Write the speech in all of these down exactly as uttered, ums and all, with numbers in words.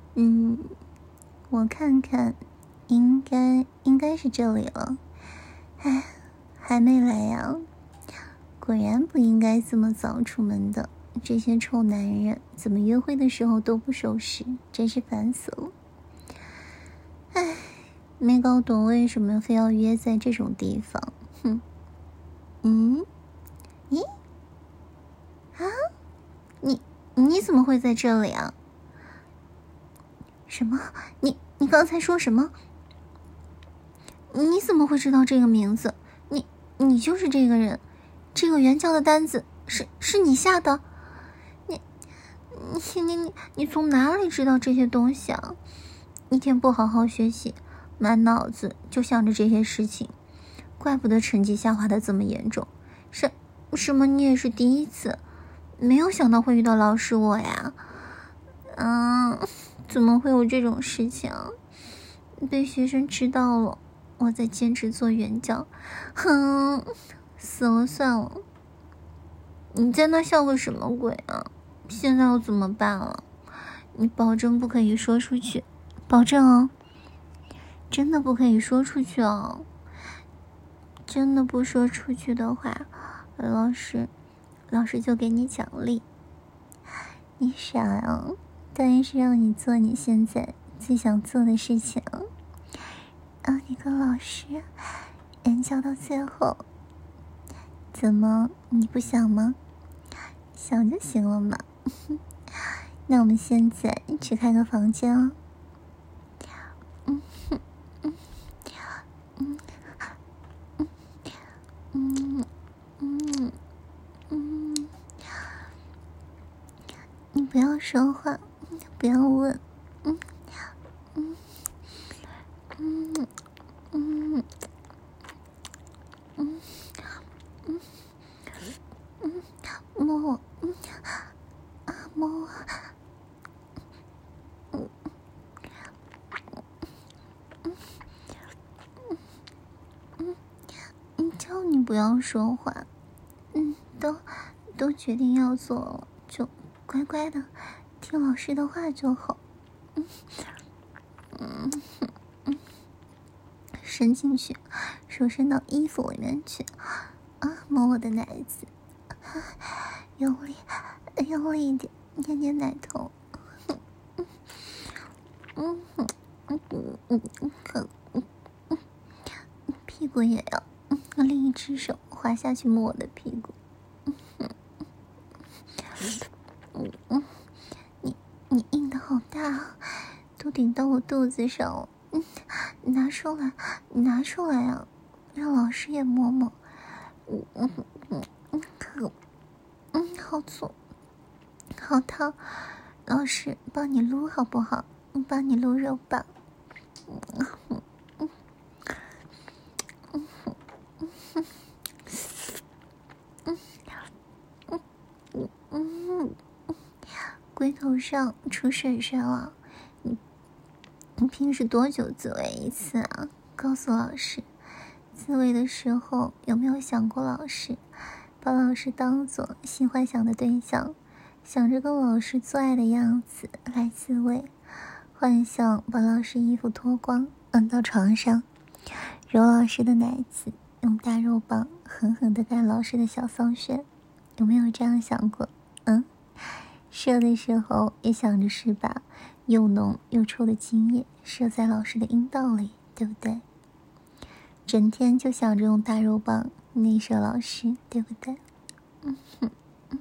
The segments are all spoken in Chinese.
嗯，我看看，应该应该是这里了。哎，还没来呀？果然不应该这么早出门的。这些臭男人怎么约会的时候都不守时，真是烦死了。哎，没搞懂为什么非要约在这种地方。哼。嗯？咦？啊？你你怎么会在这里啊？什么？你你刚才说什么？你怎么会知道这个名字？你你就是这个人，这个援交的单子是是你下的？你你你你你从哪里知道这些东西啊？一天不好好学习，满脑子就想着这些事情，怪不得成绩下滑的这么严重。什什么？你也是第一次？没有想到会遇到老师我呀。嗯，怎么会有这种事情？被学生知道了，我在坚持做援交，哼，死了算了。你在那笑个什么鬼啊？现在要怎么办了？你保证不可以说出去，保证哦。真的不可以说出去哦。真的不说出去的话，老师，老师就给你奖励。你傻啊？当然是让你做你现在最想做的事情。让你跟老师援交到最后。怎么，你不想吗？想就行了嘛。那我们现在去开个房间哦。嗯嗯嗯嗯嗯嗯嗯，你不要说话，不要问。嗯嗯嗯嗯嗯嗯嗯，摸我，嗯啊摸我，嗯嗯嗯嗯，叫你不要说话。嗯，都都决定要做了，就乖乖的听老师的话就好。嗯嗯嗯，伸进去，手伸到衣服里面去，啊，摸我的奶子，用力，用力一点，捏捏奶头。嗯嗯嗯嗯嗯嗯嗯，屁股也要，嗯，另一只手滑下去摸我的屁股。嗯嗯嗯，你你硬的好大，都顶到我肚子上了。嗯，拿出来，拿出来啊，让老师也摸摸。嗯嗯嗯嗯，可，嗯，好粗，好烫，老师帮你撸好不好？帮你撸肉棒。嗯嗯嗯嗯嗯嗯嗯嗯，龟头上出水水了。你你平时多久自慰一次啊？告诉老师。自慰的时候有没有想过老师？把老师当作性幻想的对象，想着跟老师做爱的样子来自慰，幻想把老师衣服脱光摁到床上，揉老师的奶子，用大肉棒狠狠地干老师的小骚穴。有没有这样想过？嗯，射的时候也想着是把又浓又臭的精液射在老师的阴道里，对不对？整天就想着用大肉棒内射老师，对不对？嗯哼，嗯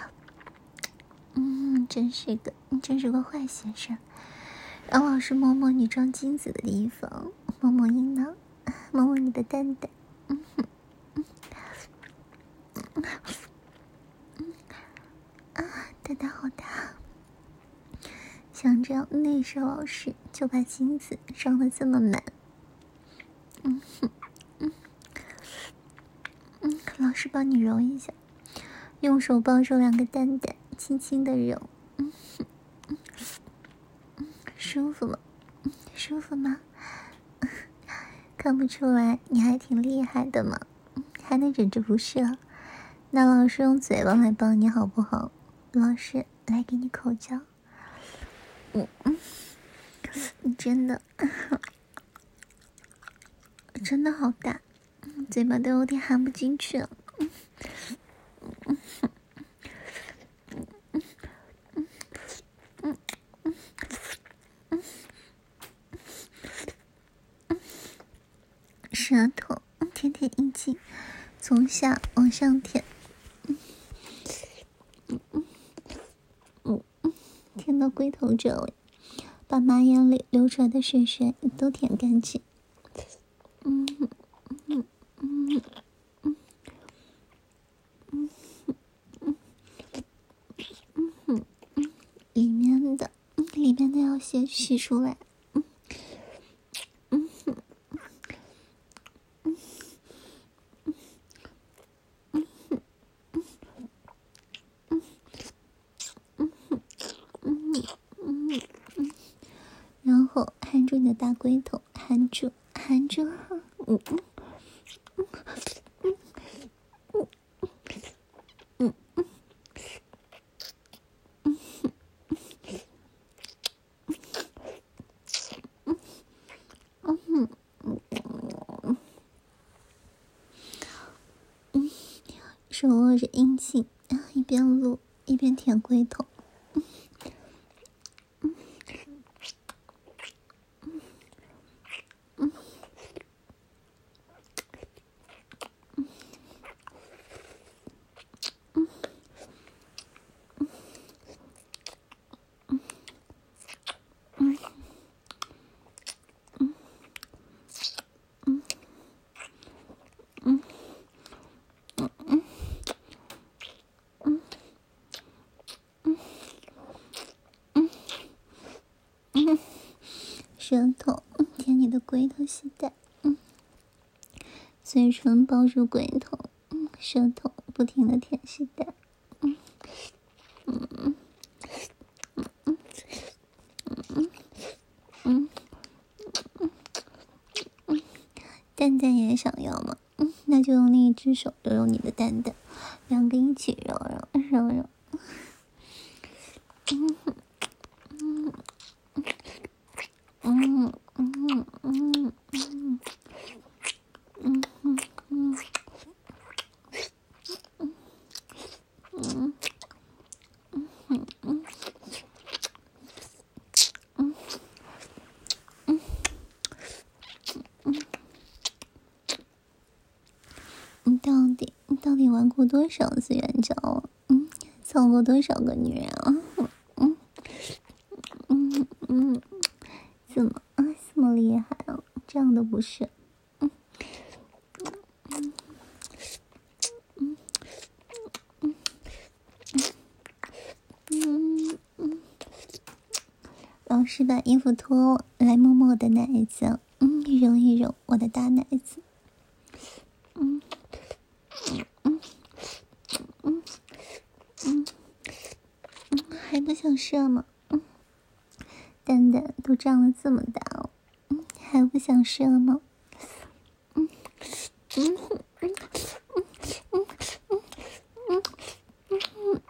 嗯，真是个，真是个坏学生。让老师摸摸你装精子的地方，摸摸阴囊，摸摸你的蛋蛋。嗯哼，嗯嗯嗯啊，蛋蛋好大。像这样内射老师，就把精子装得这么满。嗯哼，嗯嗯，老师帮你揉一下，用手抱住两个蛋蛋，轻轻的揉。嗯哼，嗯嗯，舒服吗？嗯，舒服吗？看不出来你还挺厉害的嘛，还能忍着不射。那老师用嘴巴来帮你好不好？老师来给你口交。嗯嗯你真的真的好大，嘴巴都有点含不进去了。舌头舔舔阴茎，从下往上舔，舔到龟头这里，把马眼里流出来的水水都舔干净。嗯嗯嗯嗯嗯嗯嗯嗯，里面的里面的要先吸出来。嗯嗯嗯嗯嗯嗯嗯嗯，然后含住你的大龟头，含住，含住，嗯嗯嗯嗯嗯嗯嗯嗯嗯嗯，手握着阴茎，一边撸一边舔龟头。舌头舔你的龟头系带，嗯，嘴唇抱住龟头，嗯，舌头不停的舔系带，嗯嗯嗯嗯嗯嗯嗯嗯，蛋蛋也想要吗？嗯，那就用另一只手揉揉你的蛋蛋，两个一起揉揉揉揉。嗯嗯嗯嗯嗯嗯嗯嗯嗯嗯嗯嗯嗯嗯嗯，你到底你到底玩过多少次援交啊？嗯，操过多少个女人啊？嗯嗯嗯，怎么啊这么厉害啊？这样的不是？嗯嗯嗯嗯嗯嗯，老师把衣服脱了，来摸摸我的奶子，嗯，揉一揉我的大奶子，嗯嗯嗯嗯嗯，还不想射吗？嗯，蛋蛋都长了这么大了，嗯，还不想射吗？嗯嗯嗯嗯嗯嗯嗯嗯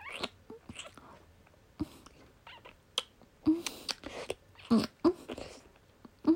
嗯嗯嗯嗯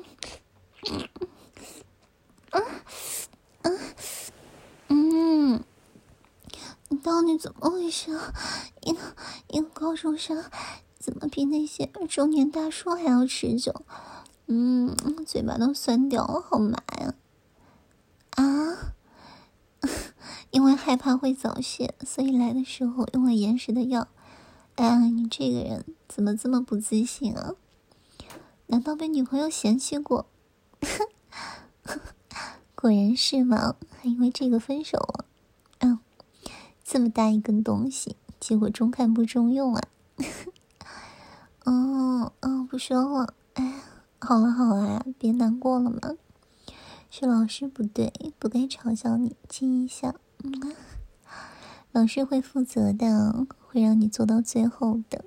啊啊嗯，你到底怎么回事啊？一个一个高中生怎么比那些中年大叔还要持久？嗯，嘴巴都酸掉了，好麻呀！啊，因为害怕会早泄，所以来的时候用了延时的药。哎呀，你这个人怎么这么不自信啊？难道被女朋友嫌弃过？果然是嘛，还因为这个分手了。嗯，这么大一根东西，结果中看不中用啊。哦哦，不说了。哎，好了好了呀，别难过了嘛。是老师不对，不该嘲笑你，亲一下。嗯，老师会负责的，会让你做到最后的。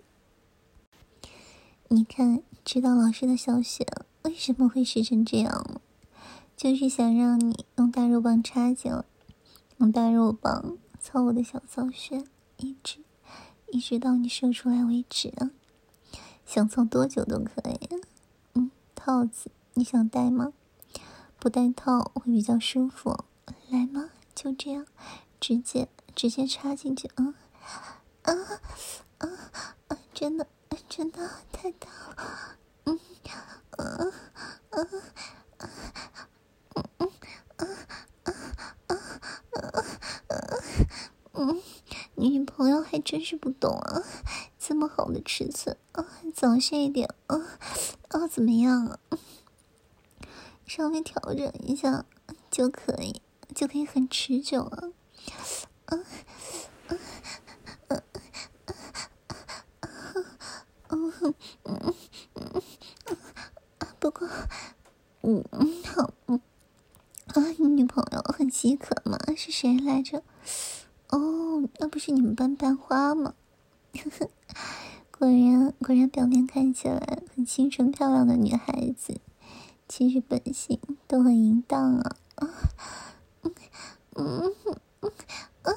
你看，知道老师的小穴为什么会湿成这样吗？就是想让你用大肉棒插进来，用大肉棒操我的小骚穴，一直一直到你射出来为止啊！想操多久都可以。嗯， 套子，你想戴吗？不戴套会比较舒服。来嘛，就这样，直接直接插进去啊啊啊啊！真的真的太大了，嗯嗯嗯嗯嗯嗯，你女朋友还真是不懂啊，这么好的尺寸啊，早些一点啊啊，怎么样啊？稍微调整一下就可以，就可以很持久了。嗯嗯嗯嗯嗯嗯嗯，不过，嗯嗯好，嗯啊，你女朋友很饥渴吗？是谁来着？哦，那不是你们班班花吗？果然，果然，表面看起来很清纯漂亮的女孩子，其实本性都很淫荡啊！啊，嗯嗯嗯嗯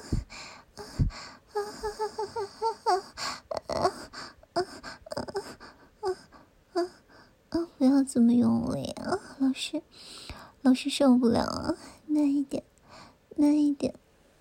啊！不要这么用力啊，老师，老师受不了啊！慢一点，慢一点。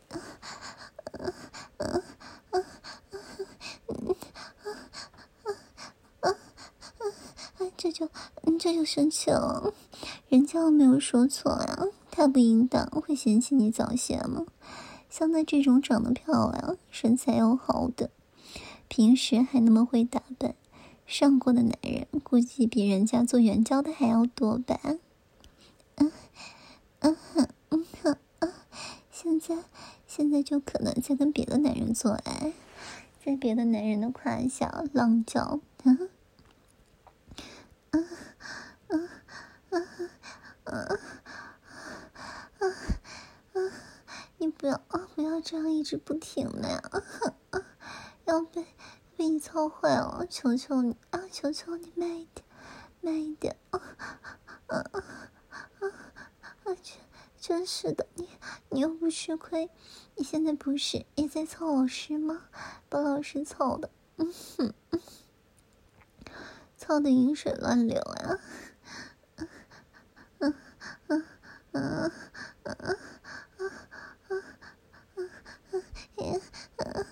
这就这就生气了，人家又没有说错呀，他不应当会嫌弃你早泄吗？像他这种长得漂亮、身材又好的，平时还那么会打扮，上过的男人估计比人家做援交的还要多吧？嗯嗯嗯嗯，现在现在就可能在跟别的男人做爱，在别的男人的胯下浪叫，嗯嗯嗯嗯嗯嗯嗯，你不要啊，不要这样一直不停的呀，啊，要被被你操坏了，求求你啊，求求你慢一点，慢一点啊啊啊啊啊！真真是的，你你又不吃亏，你现在不是也在操老师吗？把老师操的，嗯哼，操的饮水乱流呀！嗯嗯嗯嗯嗯嗯嗯嗯。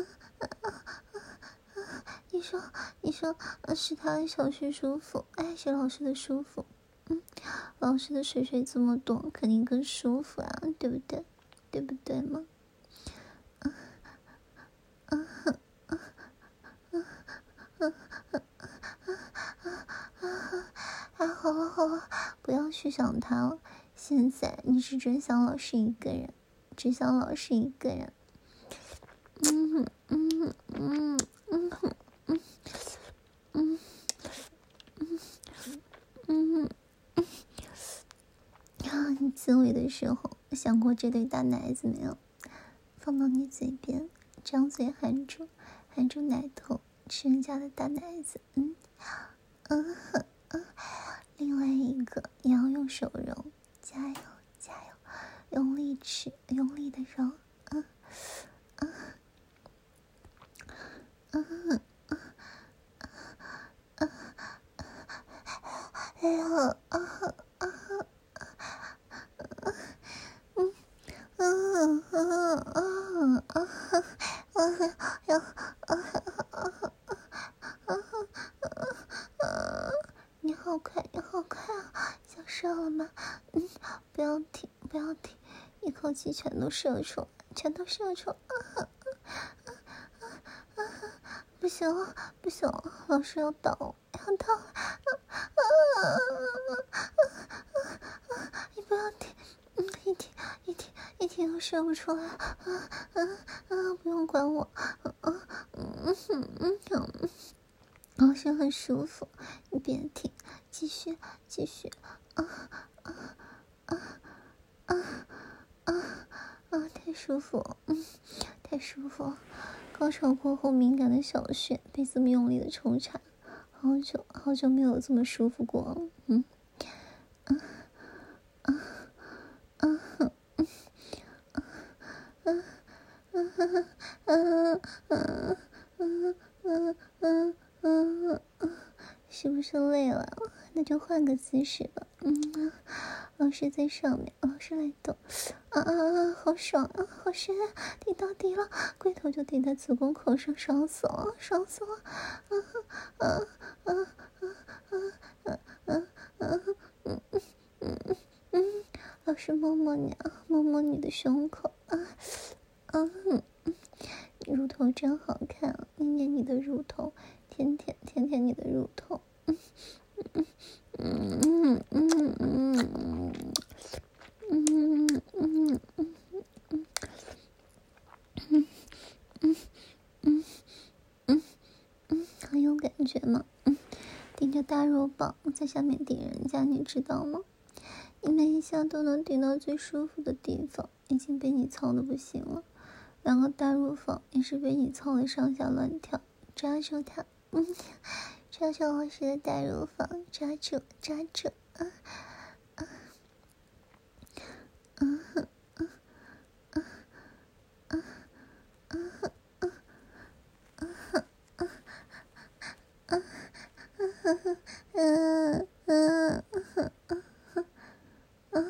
你说，你说，是他的小穴舒服，还是老师的舒服？嗯，老师的水水这么多，肯定更舒服啊，对不对？对不对嘛？嗯嗯嗯嗯嗯嗯嗯嗯啊！好了好了，不要去想他了。现在你是只想老师一个人，只想老师一个人。嗯嗯嗯嗯嗯嗯嗯。啊，你自慰的时候想过这对大奶子没有？放到你嘴边，张嘴含住，含住奶头，吃人家的大奶子。嗯嗯嗯，另外一个也要用手揉，加油加油，用力吃，用力的揉。嗯嗯嗯嗯嗯，哎呀啊啊！嗯嗯嗯嗯嗯嗯，要啊啊啊啊！你好快，你好快啊！想射了吗？嗯，不要停，不要停，一口气全都射出来，全都射出来！啊啊啊！不行了，不行了，老师要倒了，要倒了！啊啊啊啊啊！你不要停，嗯，一停一停一停都射不出来，啊啊啊！不用管我，嗯嗯嗯嗯嗯。老师很舒服，你别停，继续继续，啊啊啊啊啊啊！太舒服了，嗯，太舒服了。高潮过后敏感的小穴被这么用力的抽插，好久好久没有这么舒服过了，嗯啊啊啊啊啊啊啊啊啊啊啊！是不是累了？ 那就换个姿势吧。嗯，老师在上面，老师来动。啊啊啊！好爽啊，好深啊，顶到底了，龟头就顶在子宫口上，爽死了，爽死了！啊啊啊啊啊啊啊啊！嗯嗯嗯嗯，老师摸摸你啊，摸摸你的胸口啊啊！嗯，乳头真好看啊，捏捏你的乳头，舔舔舔舔你的乳头。嗯嗯嗯嗯嗯嗯嗯嗯嗯嗯嗯嗯嗯嗯，很有感觉吗？嗯，顶着大肉棒在下面顶人家，你知道吗？你每一下都能顶到最舒服的地方，已经被你操的不行了。两个大乳房也是被你操的上下乱跳，抓住它，嗯，抓住老师的大乳房，抓住，抓住，啊啊啊啊啊啊啊啊嗯嗯嗯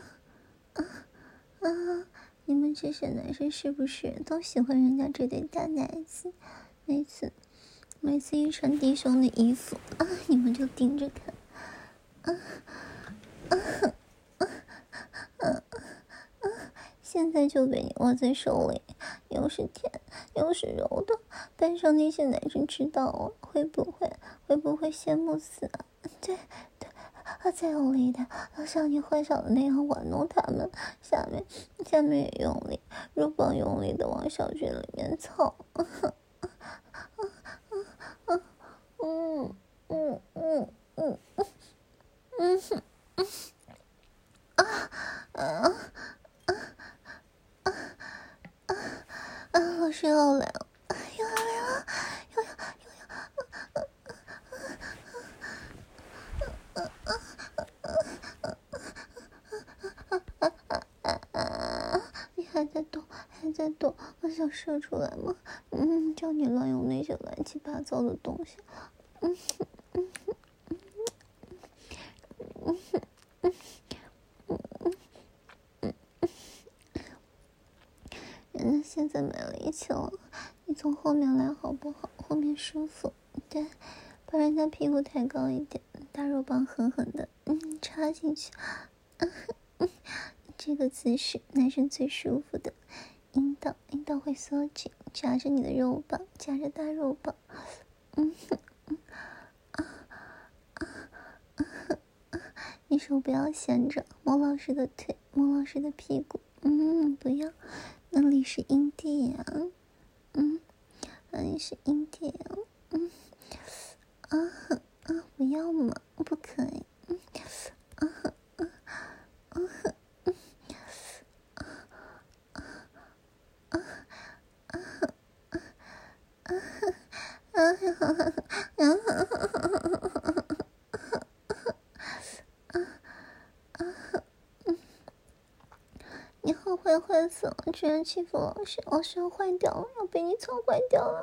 啊！你们这些男生是不是都喜欢人家这对大奶子？每次每次一穿弟兄的衣服啊，你们就盯着看。啊啊啊啊啊！现在就被你握在手里，又是甜又是柔的，班上那些男生知道了，会不会会不会羡慕死啊？对对。啊，再用力一点，像你幻想的那样玩弄他们。下面，下面也用力，乳房用力的往小穴里面操。嗯嗯嗯嗯嗯嗯嗯啊啊啊啊啊！老师要来了，又要来了，又要又要。你还在动，还在动，我想射出来吗？嗯，叫你乱用那些乱七八糟的东西。嗯嗯嗯嗯嗯嗯嗯嗯，人家现在没力气了，你从后面来好不好？后面舒服，对，把人家屁股抬高一点，大肉棒狠狠的，嗯，插进去。嗯嗯，这个姿势男生最舒服的，阴道阴道会缩紧，夹着你的肉棒，夹着大肉棒。嗯嗯啊啊啊！你手不要闲着，摸老师的腿，摸老师的屁股。嗯，不要，那里是阴蒂呀、啊。嗯，那里是阴蒂呀、啊。嗯啊啊！不要嘛，不可以。嗯啊啊啊嗯。你好坏坏死了，居然欺负老师，老师要坏掉了，要被你操坏掉了。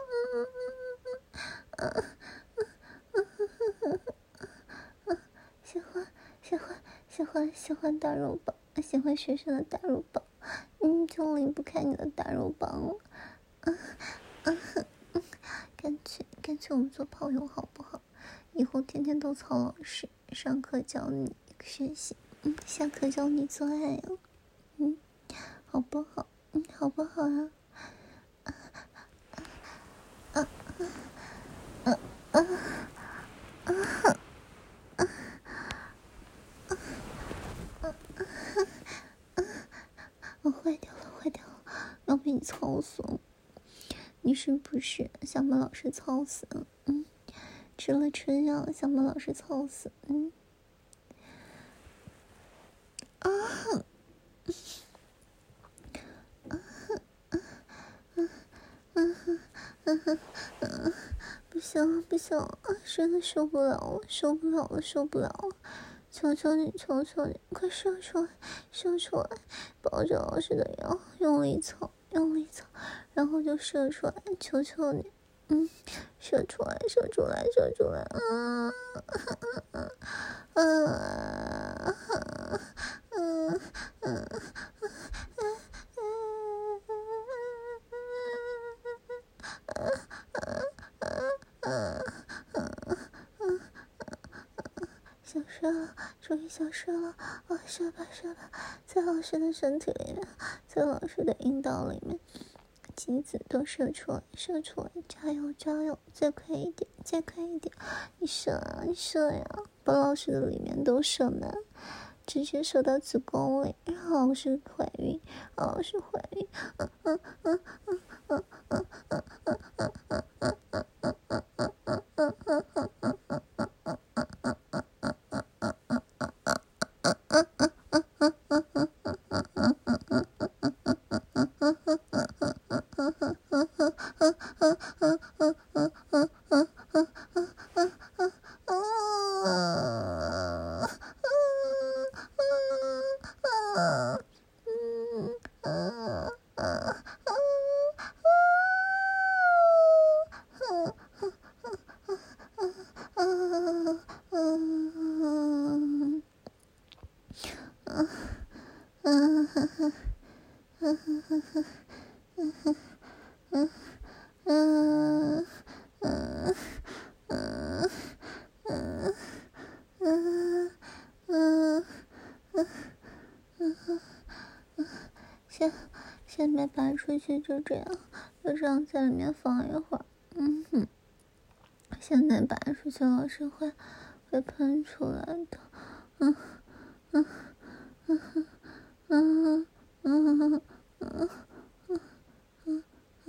喜欢喜欢喜欢喜欢大肉棒，喜欢学生的大肉棒，嗯，就离不开你的大肉棒了。嗯嗯嗯，干脆干脆我们做炮友好不好？以后天天都操老师，上课教你学习，嗯，下课教你做爱哦，嗯，好不好？嗯，好不好啊？啊啊啊啊啊啊啊！我坏掉了，坏掉了，要被你操死了！你是不是想把老师操死？嗯，吃了春药想把老师操死？嗯啊啊啊啊啊啊！不行不行，真的受不了了，受不了了，受不了了！求求你，求求你，快射出来，射出来！抱着老师的腰，用力操，用力操，然后就射出来！求求你，嗯，射出来，射出来，射出来！啊啊啊嗯嗯嗯嗯想射了，终于想射了！啊，射吧射吧，在老师的身体里面，在老师的阴道里面，精子都射出来，射出来！加油加油，再快一点，再快一点！你射啊，你射呀，把老师的里面都射满，直接射到子宫里，让老师怀孕，让老师怀孕！嗯嗯嗯嗯嗯嗯嗯嗯嗯嗯嗯嗯嗯嗯嗯嗯嗯嗯嗯。先先别拔出去，就这样，就这样在里面放一会儿。嗯哼，现在拔出去，老师会会喷出来的。嗯嗯嗯嗯嗯嗯嗯嗯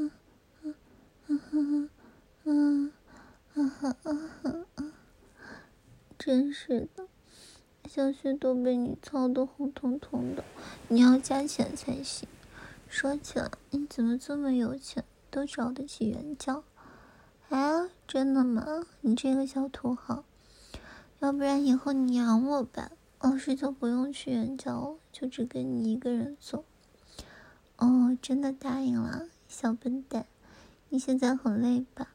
嗯嗯嗯嗯，真是的，小穴都被你操得红彤彤的，你要加钱才行。说起来，你怎么这么有钱，都找得起援交？啊，真的吗？你这个小土豪，要不然以后你养我吧，老师就不用去援交了，就只给你一个人做。哦，真的答应了，小笨蛋，你现在很累吧？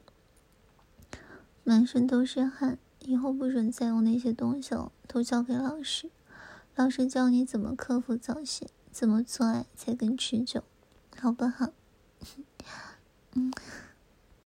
满身都是汗，以后不准再用那些东西了，都交给老师。老师教你怎么克服早泄，怎么做爱才更持久，好不好？嗯。